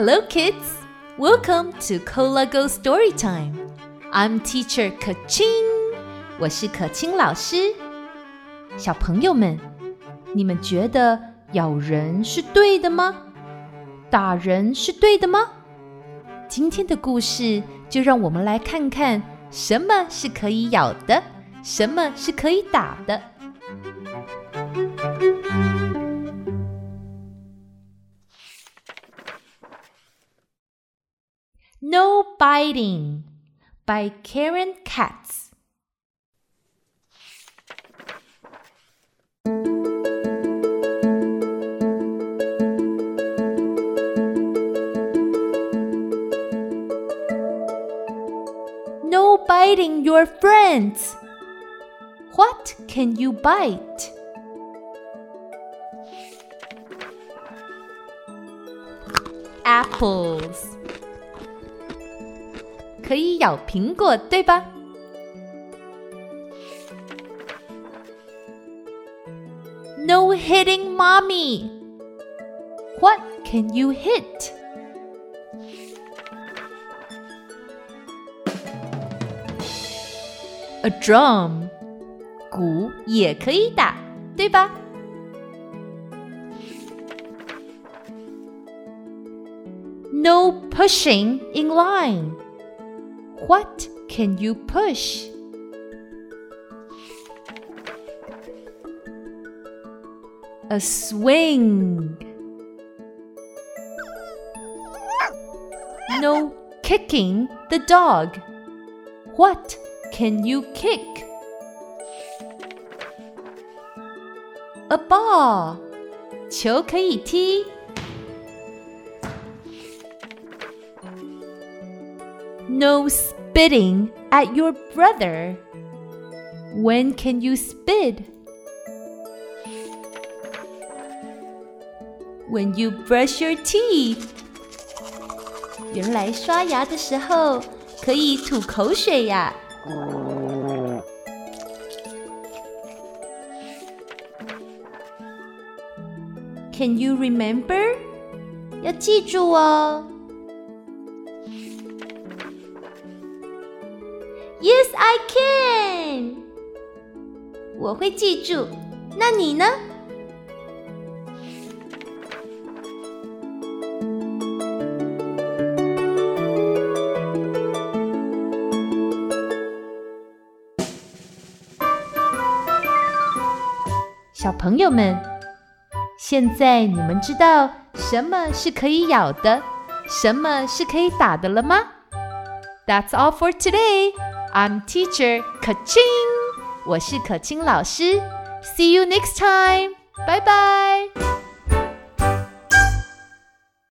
Hello, kids! Welcome to Kolago Storytime. I'm Teacher Kaching. 我是可清老师。小朋友们，你们觉得咬人是对的吗？打人是对的吗？今天的故事就让我们来看看什么是可以咬的，什么是可以打的。No Biting by Karen Katz. No biting your friends. What can you bite? Apples. 可以咬苹果，对吧？ No hitting mommy. What can you hit? A drum. 鼓也可以打，对吧？ No pushing in line. What can you push? A swing. No kicking the dog. What can you kick? A ball. 球可以踢。No spitting at your brother. When can you spit? When you brush your teeth. 原来刷牙的时候可以吐口水呀。Can you remember? 要记住哦。Yes, I can. 我会记住，那你呢？小朋友们，现在你们知道什么是可以咬的，什么是可以打的了吗？ That's all for today.I'm Teacher Kaching. 我是可清老师。See you next time. Bye bye.